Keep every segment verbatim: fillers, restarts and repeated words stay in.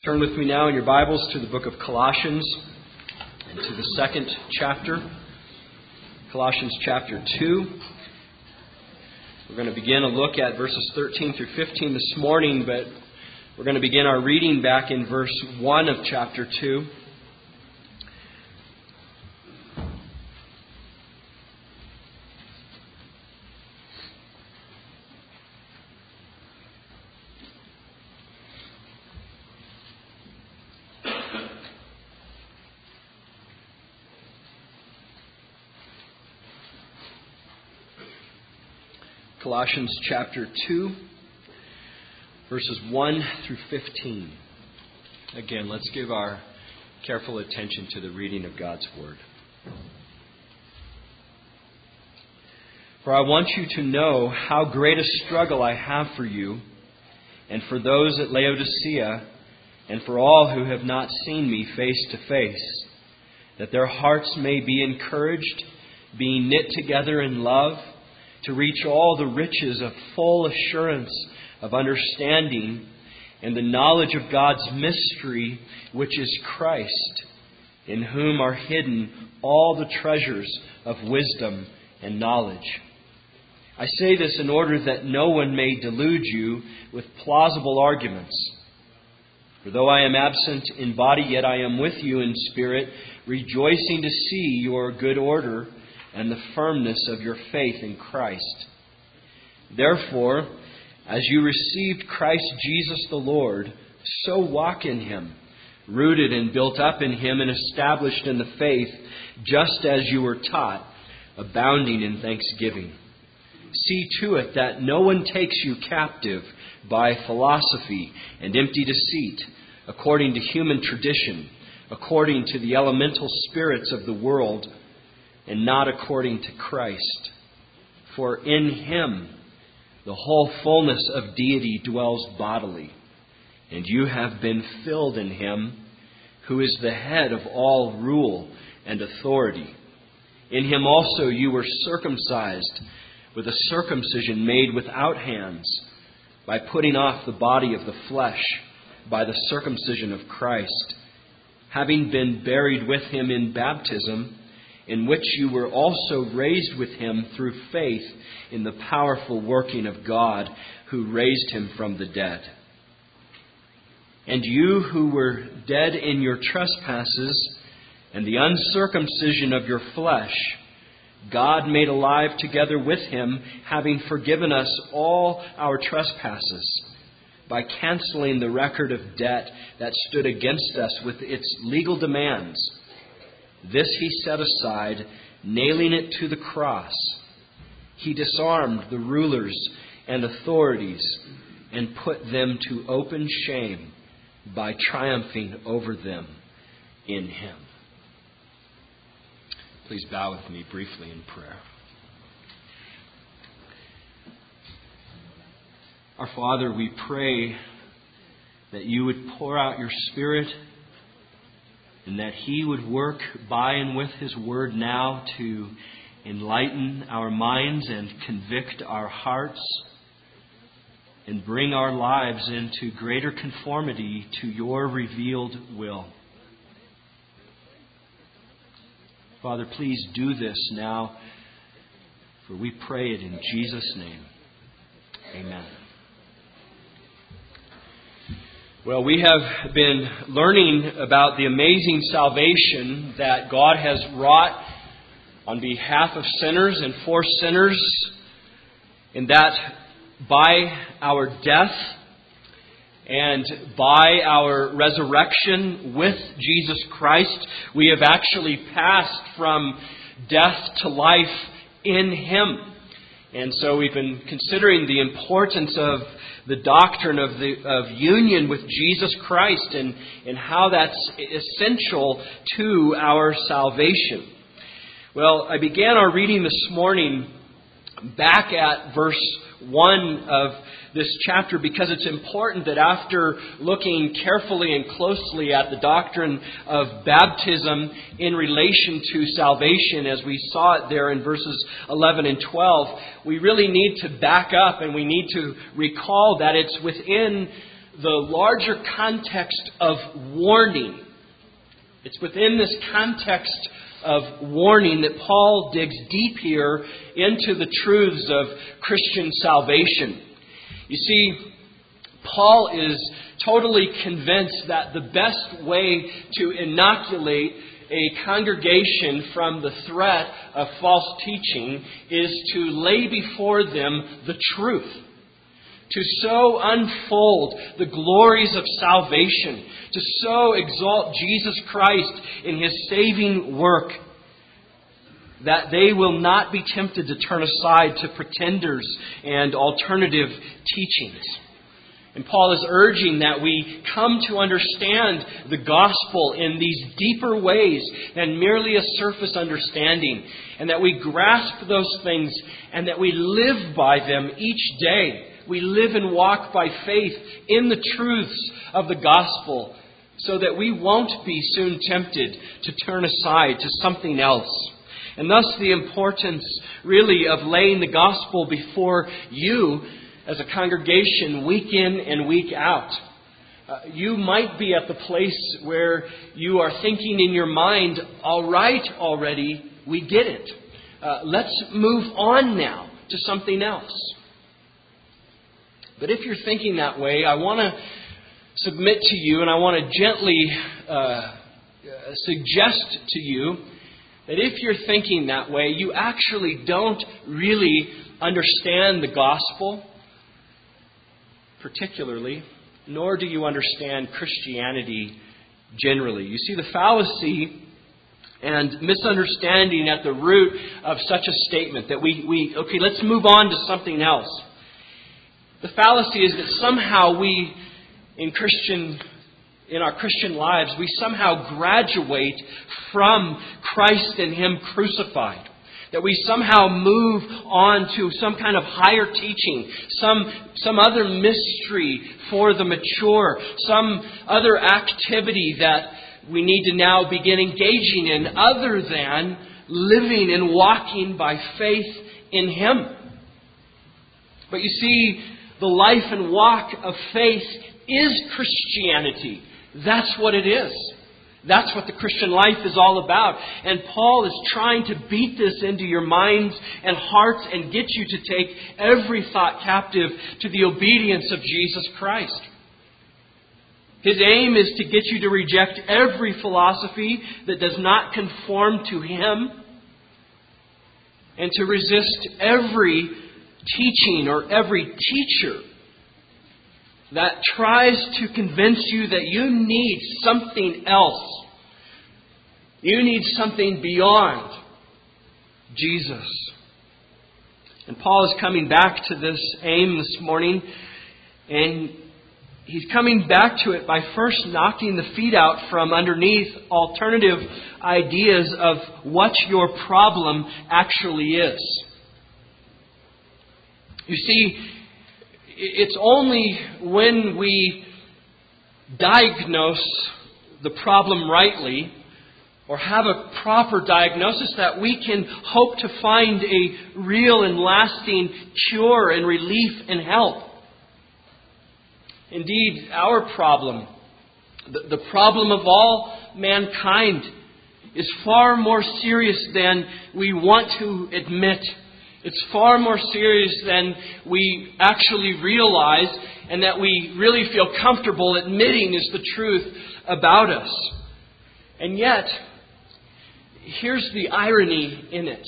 Turn with me now in your Bibles to the book of Colossians and to the second chapter, Colossians chapter two. We're going to begin a look at verses thirteen through fifteen this morning, but we're going to begin our reading back in verse one of chapter two. Colossians chapter two, verses one through fifteen. Again, let's give our careful attention to the reading of God's Word. For I want you to know how great a struggle I have for you, and for those at Laodicea, and for all who have not seen me face to face, that their hearts may be encouraged, being knit together in love, to reach all the riches of full assurance of understanding and the knowledge of God's mystery, which is Christ, in whom are hidden all the treasures of wisdom and knowledge. I say this in order that no one may delude you with plausible arguments. For though I am absent in body, yet I am with you in spirit, rejoicing to see your good order and the firmness of your faith in Christ. Therefore, as you received Christ Jesus the Lord, so walk in Him, rooted and built up in Him and established in the faith, just as you were taught, abounding in thanksgiving. See to it that no one takes you captive by philosophy and empty deceit, according to human tradition, according to the elemental spirits of the world, and not according to Christ. For in Him the whole fullness of deity dwells bodily, and you have been filled in Him, who is the head of all rule and authority. In Him also you were circumcised with a circumcision made without hands, by putting off the body of the flesh by the circumcision of Christ, having been buried with Him in baptism, in which you were also raised with Him through faith in the powerful working of God, who raised Him from the dead. And you who were dead in your trespasses and the uncircumcision of your flesh, God made alive together with Him, having forgiven us all our trespasses, by canceling the record of debt that stood against us with its legal demands. This He set aside, nailing it to the cross. He disarmed the rulers and authorities and put them to open shame by triumphing over them in Him. Please bow with me briefly in prayer. Our Father, we pray that You would pour out Your Spirit, and that He would work by and with His Word now to enlighten our minds and convict our hearts and bring our lives into greater conformity to Your revealed will. Father, please do this now, for we pray it in Jesus' name. Amen. Well, we have been learning about the amazing salvation that God has wrought on behalf of sinners and for sinners, in that by our death and by our resurrection with Jesus Christ, we have actually passed from death to life in Him. And so we've been considering the importance of the doctrine of the of union with Jesus Christ and, and how that's essential to our salvation. Well, I began our reading this morning back at verse one of this chapter because it's important that after looking carefully and closely at the doctrine of baptism in relation to salvation, as we saw it there in verses eleven and twelve, we really need to back up and we need to recall that it's within the larger context of warning. It's within this context of warning that Paul digs deep here into the truths of Christian salvation. You see, Paul is totally convinced that the best way to inoculate a congregation from the threat of false teaching is to lay before them the truth. To so unfold the glories of salvation, to so exalt Jesus Christ in His saving work, that they will not be tempted to turn aside to pretenders and alternative teachings. And Paul is urging that we come to understand the gospel in these deeper ways than merely a surface understanding, and that we grasp those things and that we live by them each day. We live and walk by faith in the truths of the gospel so that we won't be soon tempted to turn aside to something else. And thus the importance really of laying the gospel before you as a congregation week in and week out. Uh, you might be at the place where you are thinking in your mind, all right already, we get it. Uh, let's move on now to something else. But if you're thinking that way, I want to submit to you and I want to gently uh, suggest to you that if you're thinking that way, you actually don't really understand the gospel particularly, nor do you understand Christianity generally. You see, the fallacy and misunderstanding at the root of such a statement that we, we okay, let's move on to something else. The fallacy is that somehow we, in Christian, in our Christian lives, we somehow graduate from Christ and Him crucified. That we somehow move on to some kind of higher teaching, some, some other mystery for the mature, some other activity that we need to now begin engaging in other than living and walking by faith in Him. But you see, the life and walk of faith is Christianity. That's what it is. That's what the Christian life is all about. And Paul is trying to beat this into your minds and hearts and get you to take every thought captive to the obedience of Jesus Christ. His aim is to get you to reject every philosophy that does not conform to Him and to resist every teaching or every teacher that tries to convince you that you need something else. You need something beyond Jesus. And Paul is coming back to this aim this morning, and he's coming back to it by first knocking the feet out from underneath alternative ideas of what your problem actually is. You see, it's only when we diagnose the problem rightly or have a proper diagnosis that we can hope to find a real and lasting cure and relief and help. Indeed, our problem, the, the problem of all mankind, is far more serious than we want to admit. It's far more serious than we actually realize and that we really feel comfortable admitting is the truth about us. And yet, here's the irony in it.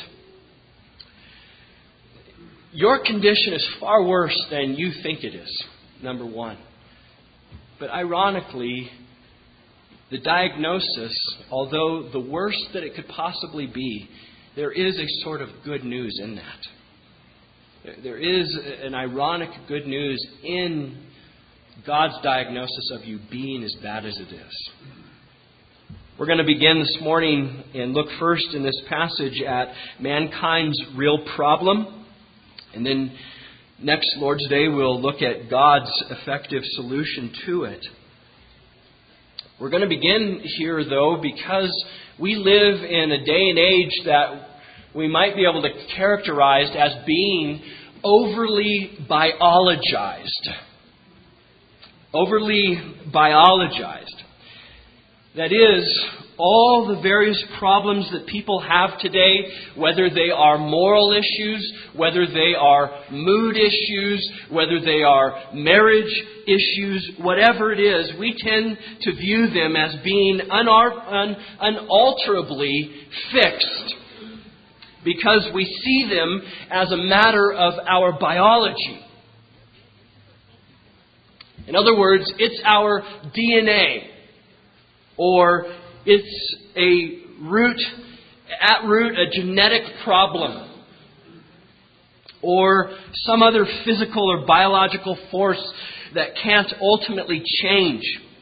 Your condition is far worse than you think it is, number one. But ironically, the diagnosis, although the worst that it could possibly be, there is a sort of good news in that. There is an ironic good news in God's diagnosis of you being as bad as it is. We're going to begin this morning and look first in this passage at mankind's real problem. And then next Lord's Day we'll look at God's effective solution to it. We're going to begin here, though, because we live in a day and age that we might be able to characterize as being overly biologized. overly biologized. That is, all the various problems that people have today, whether they are moral issues, whether they are mood issues, whether they are marriage issues, whatever it is, we tend to view them as being unar- un- unalterably fixed because we see them as a matter of our biology. In other words, it's our D N A, or it's a root, at root, a genetic problem, or some other physical or biological force that can't ultimately change.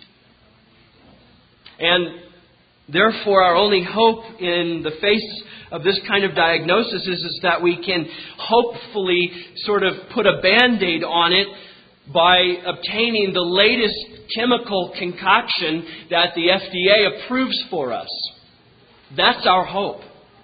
And therefore, our only hope in the face of this kind of diagnosis is, is that we can hopefully sort of put a Band-Aid on it by obtaining the latest chemical concoction that the F D A approves for us. That's our hope.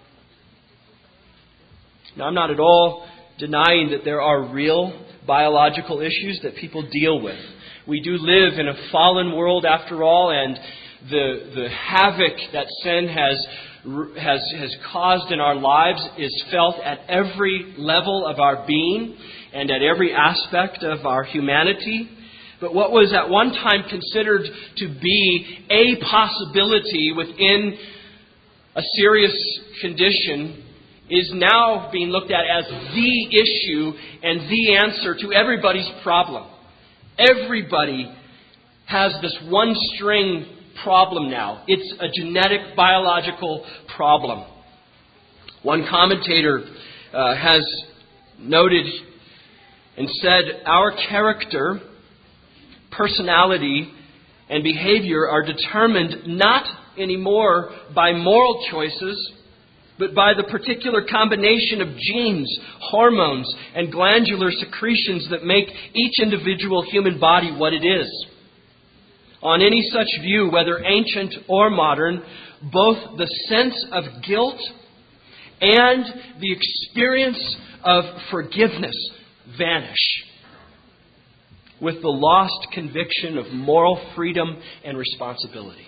Now, I'm not at all denying that there are real biological issues that people deal with. We do live in a fallen world after all, and the the havoc that sin has has has caused in our lives is felt at every level of our being and at every aspect of our humanity. But what was at one time considered to be a possibility within a serious condition is now being looked at as the issue and the answer to everybody's problem. Everybody has this one string problem now. It's a genetic, biological problem. One commentator uh, has noted and said, our character, personality, and behavior are determined not anymore by moral choices, but by the particular combination of genes, hormones, and glandular secretions that make each individual human body what it is. On any such view, whether ancient or modern, both the sense of guilt and the experience of forgiveness vanish, with the lost conviction of moral freedom and responsibility.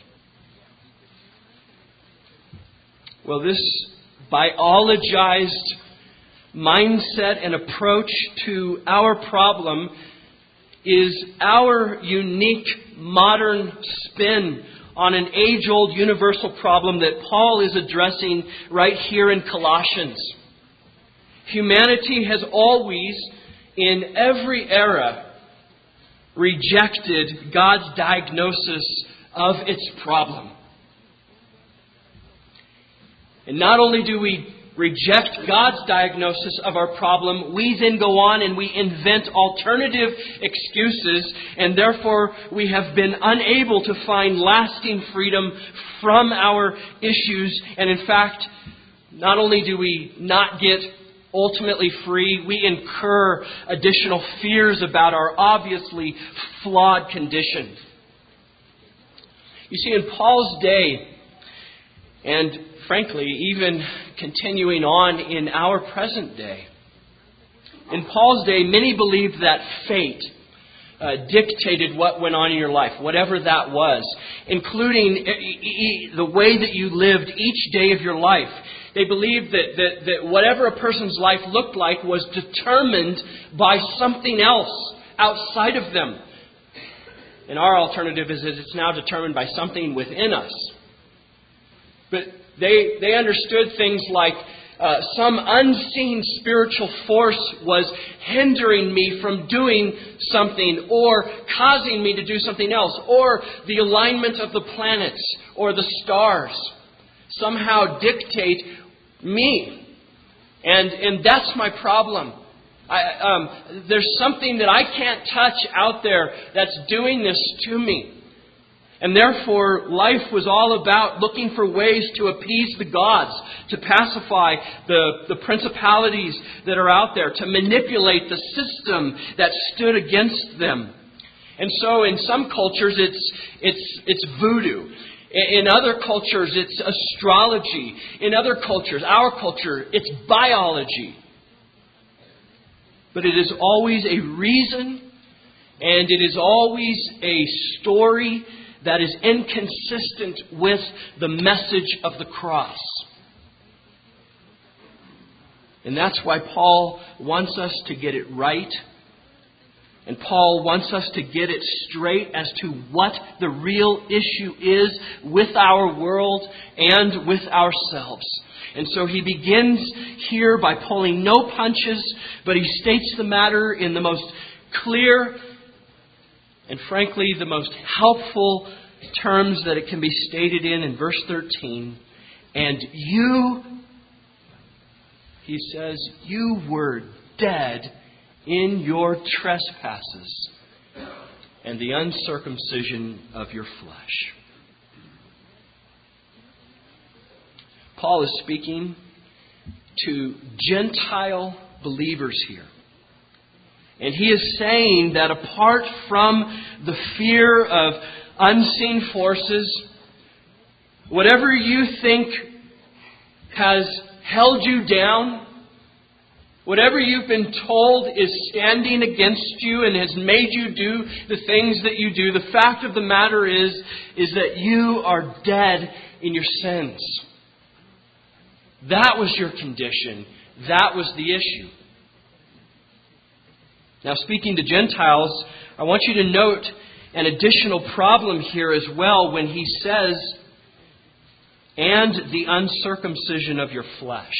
Well, this biologized mindset and approach to our problem is our unique modern spin on an age-old universal problem that Paul is addressing right here in Colossians. Humanity has always, in every era, rejected God's diagnosis of its problem. And not only do we reject God's diagnosis of our problem, we then go on and we invent alternative excuses, and therefore we have been unable to find lasting freedom from our issues. And in fact, not only do we not get ultimately free, we incur additional fears about our obviously flawed condition. You see, in Paul's day, and frankly, even continuing on in our present day, in Paul's day, many believed that fate uh, dictated what went on in your life, whatever that was, including the way that you lived each day of your life. They believed that, that, that whatever a person's life looked like was determined by something else outside of them. And our alternative is that it's now determined by something within us. But they they understood things like uh, some unseen spiritual force was hindering me from doing something, or causing me to do something else, or the alignment of the planets or the stars somehow dictate me. And and that's my problem. I, um, there's something that I can't touch out there that's doing this to me. And therefore, life was all about looking for ways to appease the gods, to pacify the, the principalities that are out there, to manipulate the system that stood against them. And so in some cultures, it's it's it's voodoo. In other cultures, it's astrology. In other cultures, our culture, it's biology. But it is always a reason And it is always a story that is inconsistent with the message of the cross. And that's why Paul wants us to get it right. And Paul wants us to get it straight as to what the real issue is with our world and with ourselves. And so he begins here by pulling no punches, but he states the matter in the most clear and frankly the most helpful terms that it can be stated in in verse thirteen. And you, he says, you were dead in your trespasses and the uncircumcision of your flesh. Paul is speaking to Gentile believers here. And he is saying that apart from the fear of unseen forces, whatever you think has held you down, whatever you've been told is standing against you and has made you do the things that you do, the fact of the matter is, is that you are dead in your sins. That was your condition. That was the issue. Now, speaking to Gentiles, I want you to note an additional problem here as well when he says, and the uncircumcision of your flesh.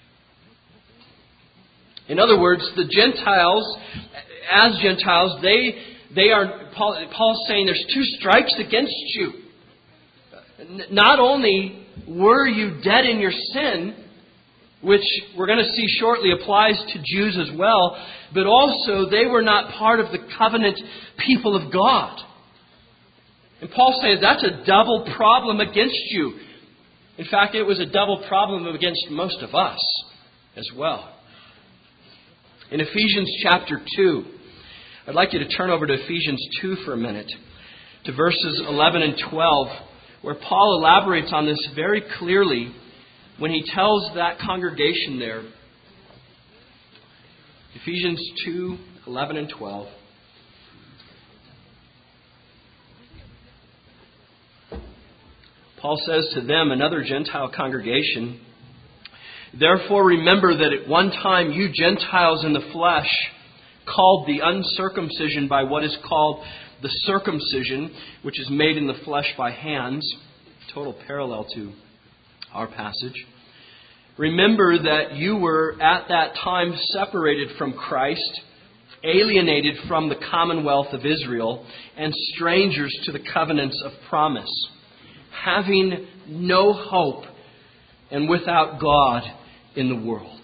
In other words, the Gentiles, as Gentiles, they they are, Paul, Paul's saying there's two strikes against you. Not only were you dead in your sin, which we're going to see shortly applies to Jews as well, but also they were not part of the covenant people of God. And Paul says that's a double problem against you. In fact, it was a double problem against most of us as well. In Ephesians chapter two, I'd like you to turn over to Ephesians two for a minute, to verses eleven and twelve, where Paul elaborates on this very clearly when he tells that congregation there. Ephesians two, eleven and twelve. Paul says to them, another Gentile congregation, therefore remember that at one time you Gentiles in the flesh, called the uncircumcision by what is called the circumcision, which is made in the flesh by hands. Total parallel to our passage. Remember that you were at that time separated from Christ, alienated from the commonwealth of Israel, and strangers to the covenants of promise, having no hope and without God in the world.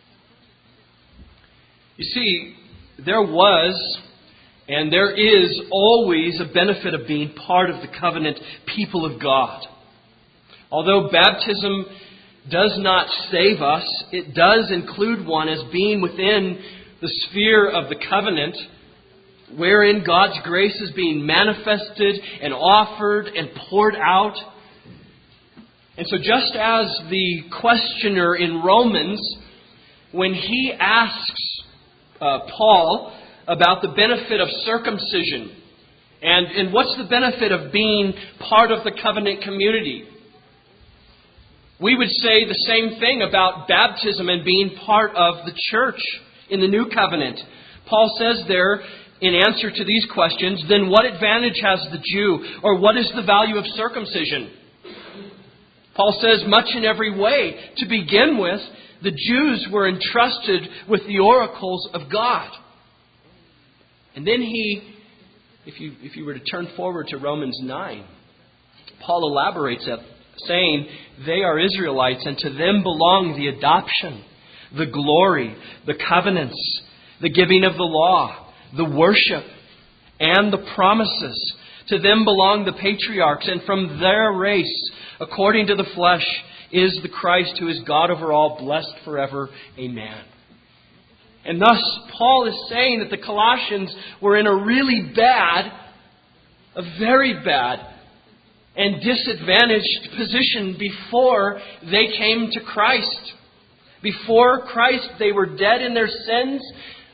You see, there was and there is always a benefit of being part of the covenant people of God. Although baptism does not save us, it does include one as being within the sphere of the covenant, wherein God's grace is being manifested and offered and poured out. And so just as the questioner in Romans, when he asks uh, Paul about the benefit of circumcision, and, and what's the benefit of being part of the covenant community, we would say the same thing about baptism and being part of the church in the new covenant. Paul says there, in answer to these questions, then what advantage has the Jew, or what is the value of circumcision? Paul says, much in every way. To begin with, the Jews were entrusted with the oracles of God. And then he, if you if you were to turn forward to Romans nine, Paul elaborates that, saying, they are Israelites, and to them belong the adoption, the glory, the covenants, the giving of the law, the worship, and the promises. To them belong the patriarchs, and from their race, according to the flesh, is the Christ who is God over all, blessed forever. Amen. And thus, Paul is saying that the Colossians were in a really bad, a very bad, and disadvantaged position before they came to Christ. Before Christ, they were dead in their sins,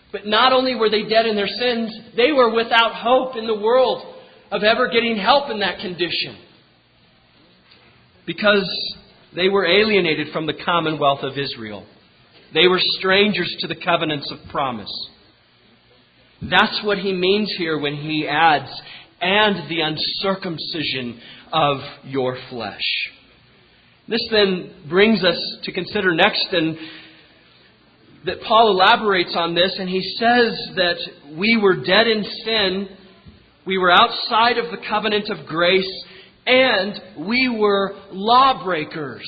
But not only were they dead in their sins, they were without hope in the world of ever getting help in that condition. Because they were alienated from the commonwealth of Israel. They were strangers to the covenants of promise. That's what he means here when he adds, and the uncircumcision of your flesh. This then brings us to consider next, and that Paul elaborates on this, and he says that we were dead in sin, we were outside of the covenant of grace, and we were lawbreakers.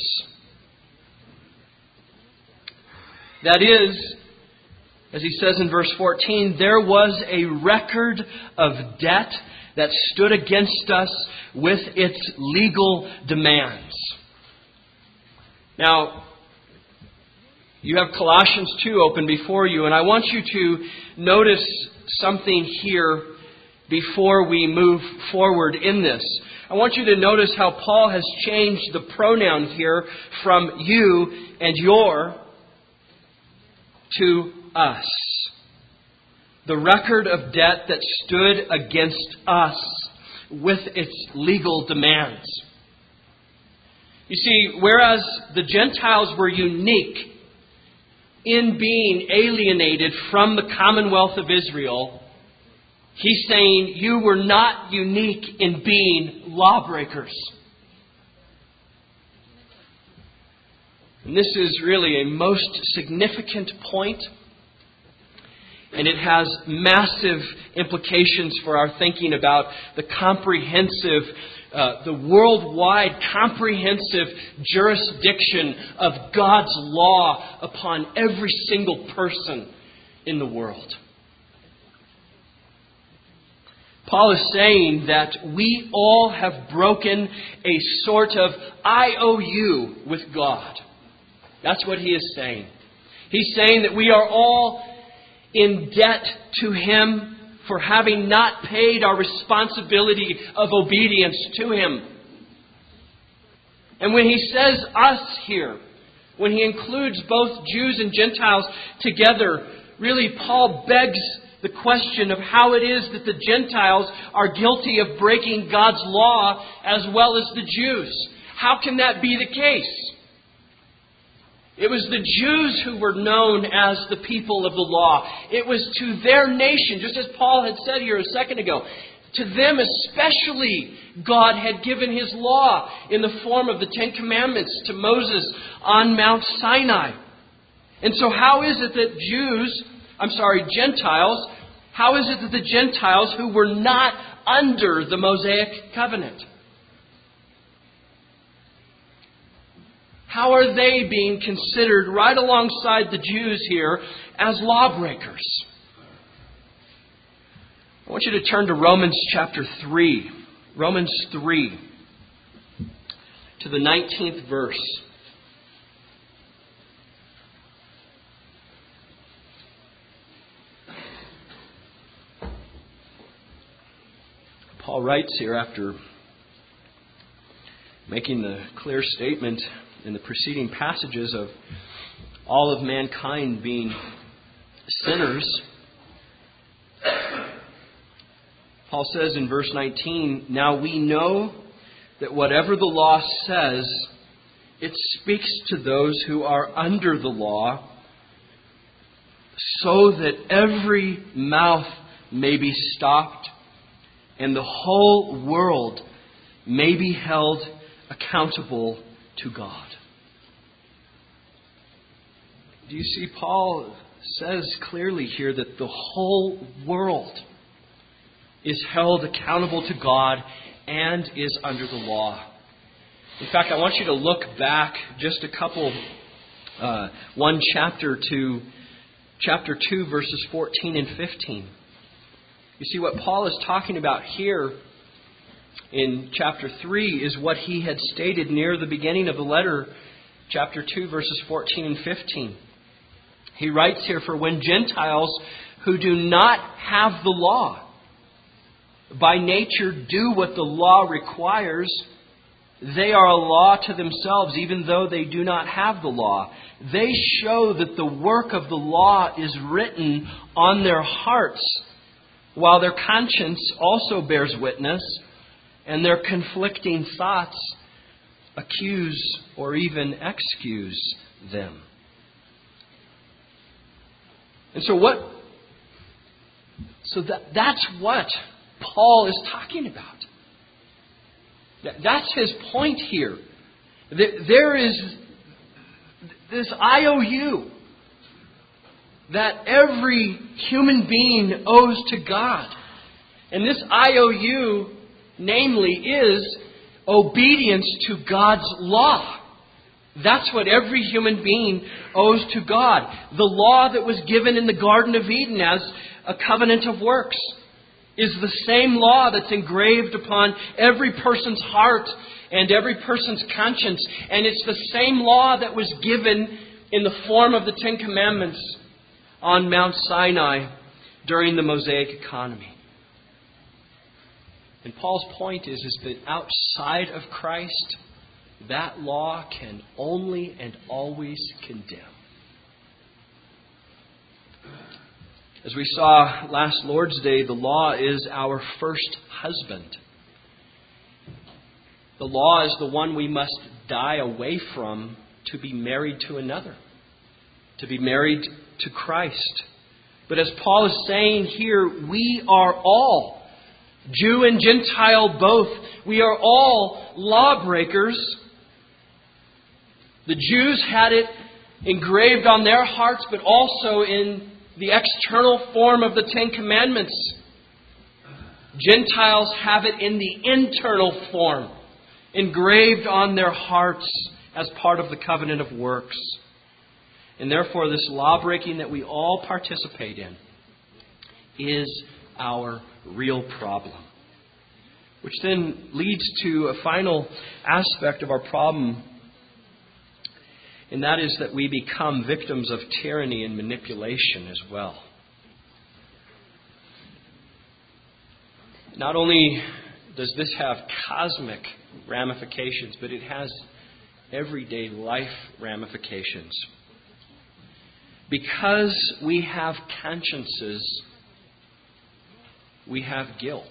That is, as he says in verse fourteen, there was a record of debt that stood against us with its legal demands. Now, you have Colossians two open before you, and I want you to notice something here before we move forward in this. I want you to notice how Paul has changed the pronoun here from you and your to us. The record of debt that stood against us with its legal demands. You see, whereas the Gentiles were unique in being alienated from the commonwealth of Israel, he's saying you were not unique in being lawbreakers. And this is really a most significant point, and it has massive implications for our thinking about the comprehensive, uh, the worldwide comprehensive jurisdiction of God's law upon every single person in the world. Paul is saying that we all have broken a sort of I O U with God. That's what he is saying. He's saying that we are all in debt to Him for having not paid our responsibility of obedience to Him. And when he says us here, when he includes both Jews and Gentiles together, really Paul begs the question of how it is that the Gentiles are guilty of breaking God's law as well as the Jews. How can that be the case? It was the Jews who were known as the people of the law. It was to their nation, just as Paul had said here a second ago. To them especially, God had given His law in the form of the Ten Commandments to Moses on Mount Sinai. And so how is it that Jews, I'm sorry, Gentiles, how is it that the Gentiles who were not under the Mosaic covenant, how are they being considered right alongside the Jews here as lawbreakers? I want you to turn to Romans chapter three. Romans three. To the nineteenth verse. Paul writes here after making the clear statement in the preceding passages of all of mankind being sinners. Paul says in verse nineteen, now we know that whatever the law says, it speaks to those who are under the law, so that every mouth may be stopped and the whole world may be held accountable to God. Do you see? Paul says clearly here that the whole world is held accountable to God and is under the law. In fact, I want you to look back just a couple, uh, one chapter to chapter two, verses fourteen and fifteen. You see, what Paul is talking about here in chapter three is what he had stated near the beginning of the letter, chapter two, verses fourteen and fifteen. He writes here, for when Gentiles who do not have the law by nature do what the law requires, they are a law to themselves, even though they do not have the law. They show that the work of the law is written on their hearts, while their conscience also bears witness, and their conflicting thoughts accuse or even excuse them. And so what? So that, that's what Paul is talking about. That's his point here. There is this I O U that every human being owes to God. And this I O U, namely, is obedience to God's law. That's what every human being owes to God. The law that was given in the Garden of Eden as a covenant of works is the same law that's engraved upon every person's heart and every person's conscience. And it's the same law that was given in the form of the Ten Commandments on Mount Sinai during the Mosaic economy. And Paul's point is, is that outside of Christ, that law can only and always condemn. As we saw last Lord's Day, the law is our first husband. The law is the one we must die away from to be married to another, to be married to Christ. But as Paul is saying here, we are all, Jew and Gentile both, we are all lawbreakers. The Jews had it engraved on their hearts, but also in the external form of the Ten Commandments. Gentiles have it in the internal form, engraved on their hearts as part of the covenant of works. And therefore, this lawbreaking that we all participate in is our real problem. Which then leads to a final aspect of our problem, and that is that we become victims of tyranny and manipulation as well. Not only does this have cosmic ramifications, but it has everyday life ramifications. Because we have consciences, we have guilt.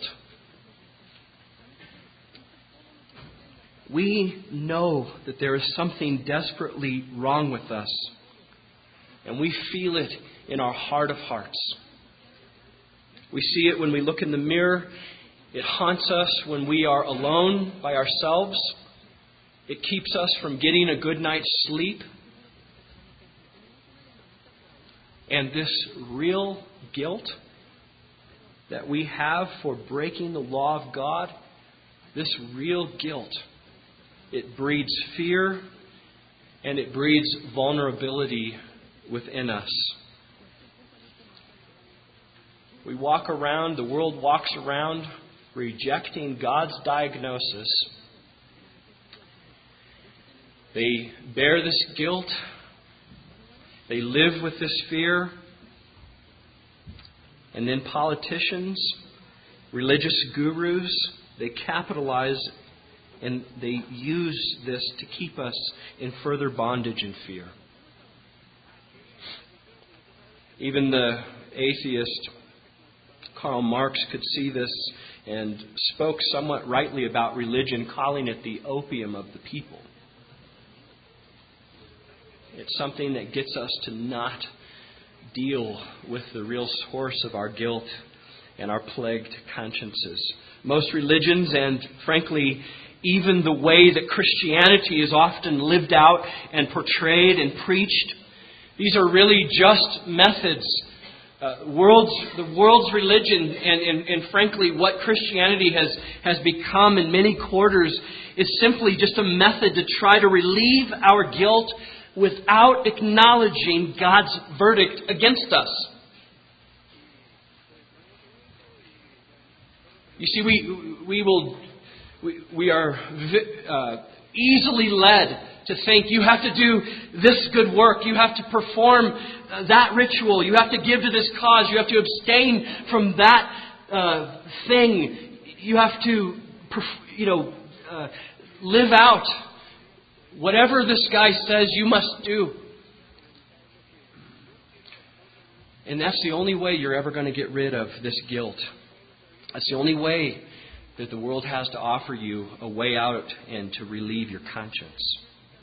We know that there is something desperately wrong with us, and we feel it in our heart of hearts. We see it when we look in the mirror. It haunts us when we are alone by ourselves. It keeps us from getting a good night's sleep. And this real guilt that we have for breaking the law of God, this real guilt, it breeds fear and it breeds vulnerability within us. We walk around, the world walks around, rejecting God's diagnosis. They bear this guilt. They live with this fear. And then politicians, religious gurus, they capitalize and they use this to keep us in further bondage and fear. Even the atheist Karl Marx could see this and spoke somewhat rightly about religion, calling it the opium of the people. It's something that gets us to not deal with the real source of our guilt and our plagued consciences. Most religions, and frankly, even the way that Christianity is often lived out and portrayed and preached, these are really just methods. Uh, world's, the world's religion and, and, and frankly what Christianity has, has become in many quarters is simply just a method to try to relieve our guilt without acknowledging God's verdict against us. You see, we we will we, we are uh, easily led to think you have to do this good work, you have to perform uh, that ritual, you have to give to this cause, you have to abstain from that uh, thing, you have to, you know, uh, live out whatever this guy says you must do. And that's the only way you're ever going to get rid of this guilt. That's the only way that the world has to offer you a way out and to relieve your conscience.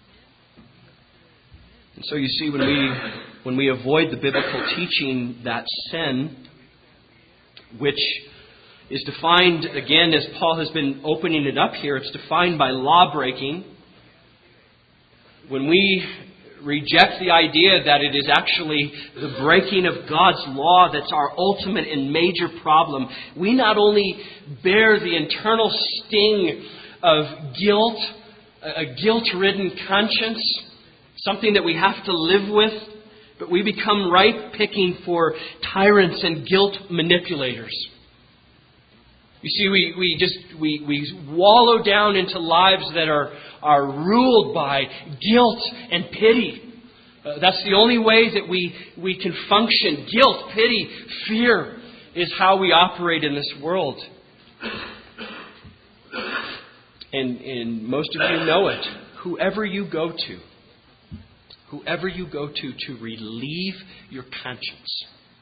And so you see, when we when we avoid the biblical teaching that sin, which is defined, again, as Paul has been opening it up here, it's defined by law breaking. When we reject the idea that it is actually the breaking of God's law that's our ultimate and major problem, we not only bear the internal sting of guilt, a guilt-ridden conscience, something that we have to live with, but we become ripe picking for tyrants and guilt manipulators. You see, we, we just we, we wallow down into lives that are, are ruled by guilt and pity. Uh, that's the only way that we, we can function. Guilt, pity, fear is how we operate in this world. And, and most of you know it. Whoever you go to, whoever you go to to relieve your conscience,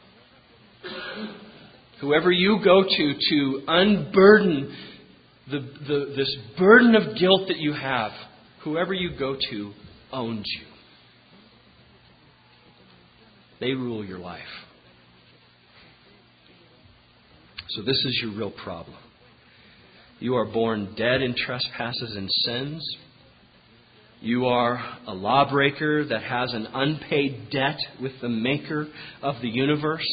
whoever you go to to unburden the, the, this burden of guilt that you have, whoever you go to owns you. They rule your life. So this is your real problem. You are born dead in trespasses and sins. You are a lawbreaker that has an unpaid debt with the Maker of the universe.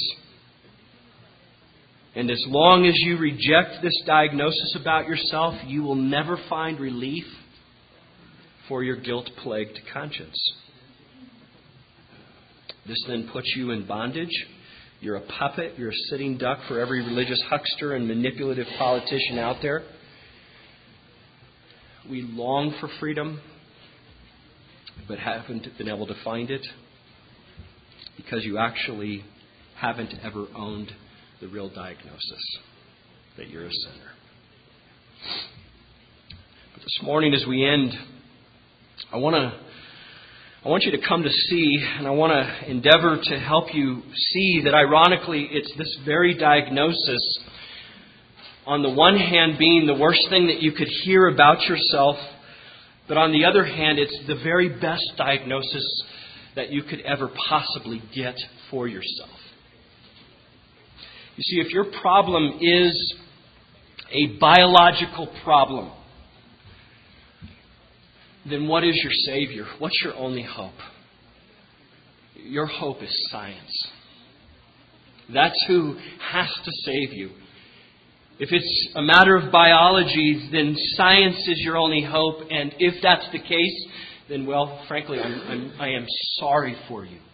And as long as you reject this diagnosis about yourself, you will never find relief for your guilt-plagued conscience. This then puts you in bondage. You're a puppet. You're a sitting duck for every religious huckster and manipulative politician out there. We long for freedom, but haven't been able to find it because you actually haven't ever owned the real diagnosis that you're a sinner. But this morning as we end, I want to I want you to come to see, and I want to endeavor to help you see that ironically it's this very diagnosis, on the one hand being the worst thing that you could hear about yourself, but on the other hand it's the very best diagnosis that you could ever possibly get for yourself. You see, if your problem is a biological problem, then what is your Savior? What's your only hope? Your hope is science. That's who has to save you. If it's a matter of biology, then science is your only hope. And if that's the case, then, well, frankly, I'm, I'm, I am sorry for you.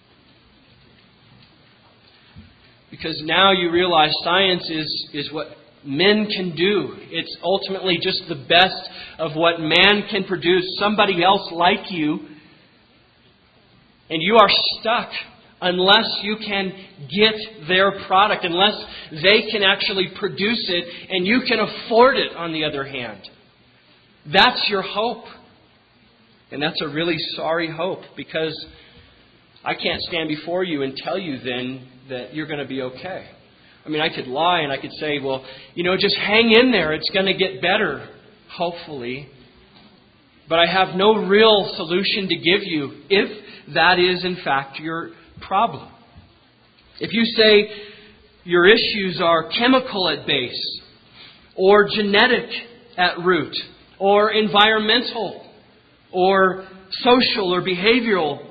Because now you realize science is, is what men can do. It's ultimately just the best of what man can produce. Somebody else like you. And you are stuck unless you can get their product. Unless they can actually produce it and you can afford it on the other hand. That's your hope. And that's a really sorry hope, because I can't stand before you and tell you then that you're going to be okay. I mean, I could lie and I could say, well, you know, just hang in there. It's going to get better, hopefully. But I have no real solution to give you if that is, in fact, your problem. If you say your issues are chemical at base, or genetic at root, or environmental, or social or behavioral,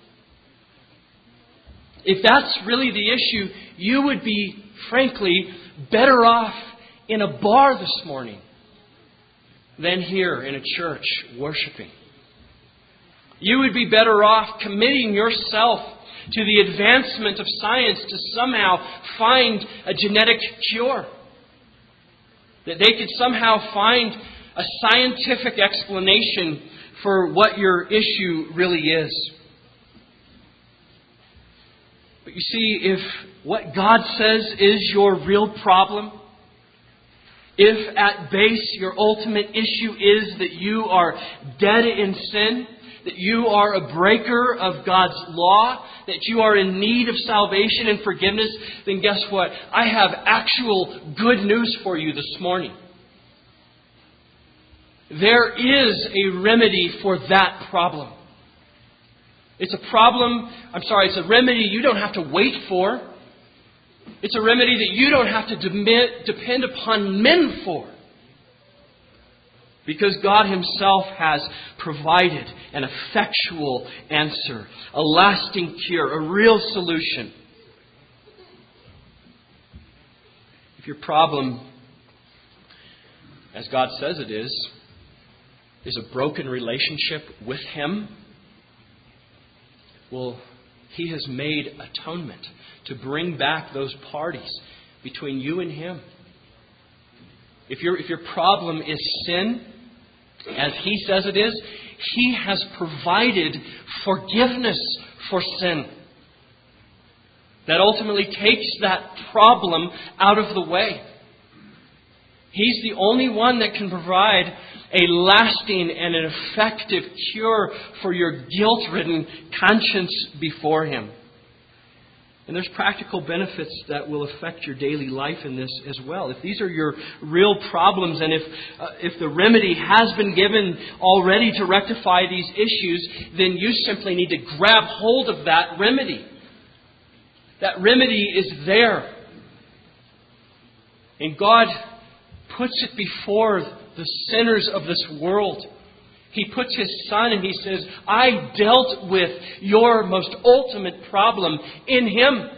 if that's really the issue, you would be, frankly, better off in a bar this morning than here in a church worshiping. You would be better off committing yourself to the advancement of science to somehow find a genetic cure. That they could somehow find a scientific explanation for what your issue really is. But you see, if what God says is your real problem, if at base your ultimate issue is that you are dead in sin, that you are a breaker of God's law, that you are in need of salvation and forgiveness, then guess what? I have actual good news for you this morning. There is a remedy for that problem. It's a problem, I'm sorry, it's a remedy you don't have to wait for. It's a remedy that you don't have to de- depend upon men for. Because God Himself has provided an effectual answer, a lasting cure, a real solution. If your problem, as God says it is, is a broken relationship with Him, well, He has made atonement to bring back those parties between you and Him. If your, if your problem is sin, as He says it is, He has provided forgiveness for sin. That ultimately takes that problem out of the way. He's the only one that can provide a lasting and an effective cure for your guilt-ridden conscience before Him. And there's practical benefits that will affect your daily life in this as well. If these are your real problems, and if uh, if the remedy has been given already to rectify these issues, then you simply need to grab hold of that remedy. That remedy is there. And God puts it before the sinners of this world. He puts His Son and He says, I dealt with your most ultimate problem in Him.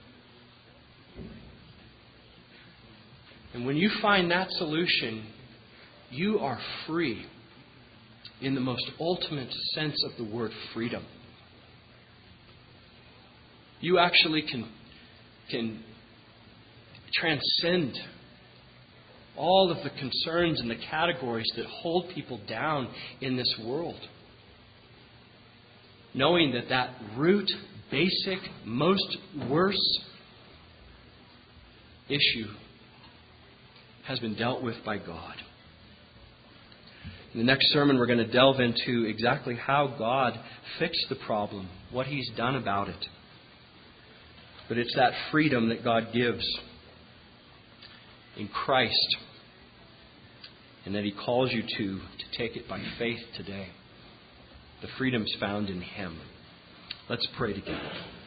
And when you find that solution, you are free in the most ultimate sense of the word freedom. You actually can, can transcend all of the concerns and the categories that hold people down in this world. Knowing that that root, basic, most worst issue has been dealt with by God. In the next sermon, we're going to delve into exactly how God fixed the problem, what He's done about it. But it's that freedom that God gives in Christ, and that He calls you to, to take it by faith today. The freedom's found in Him. Let's pray together.